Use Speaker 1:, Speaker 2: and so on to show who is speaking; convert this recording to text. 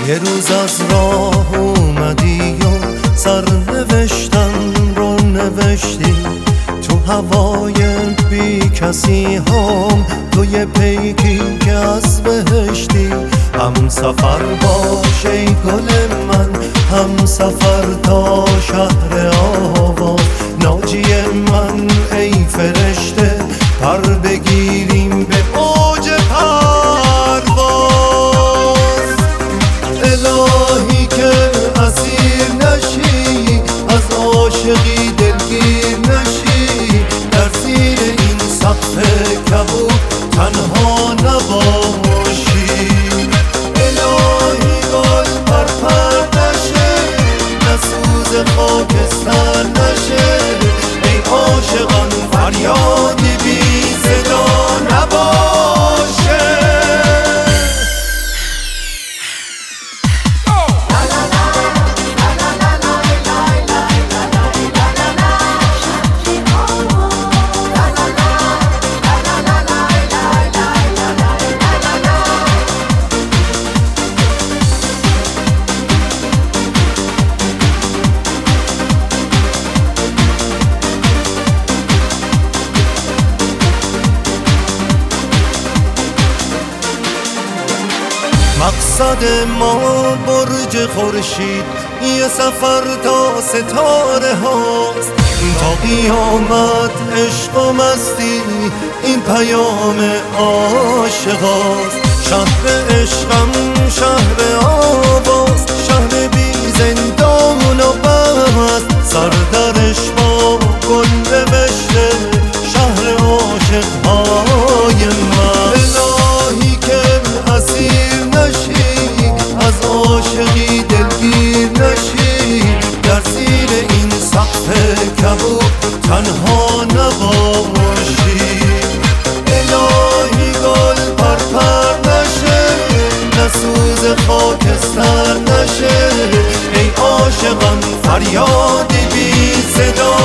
Speaker 1: یه روز از راه اومدی و سرنوشتم رو نوشتی تو هوای بی کسی هم، تو یه پیکی که از بهشتی. هم سفر باش ای گل من، هم سفر تا شهر آواز. ناجی من ای فرشته، پر بگیریم به اوج پرواز. الهی که اسیر نشی، از عاشقی دلگیر نشی، در زیر این سقف کبود تنها نباشی. الهی گل پر نشه، نسوز خاکستر نشه، ای عاشقان فریادی بی صدا نباشه. مقصد ما برج خورشید، یه سفر تا ستاره هاست. تا قیامت عشق و مستی، این پیام عاشقاست. شهر عشقم شهر آواز، شهر بی زندان و بست. سردرش با گل نوشته، شهر عاشقهای من. الهی که اسیر نشی، از عاشقی دلگیر نشی، در زیر این سقف کبود تنها نباشی. الهی گل پر نشه، نسوز خاکستر نشه، ای عاشقان فریادی بی صدا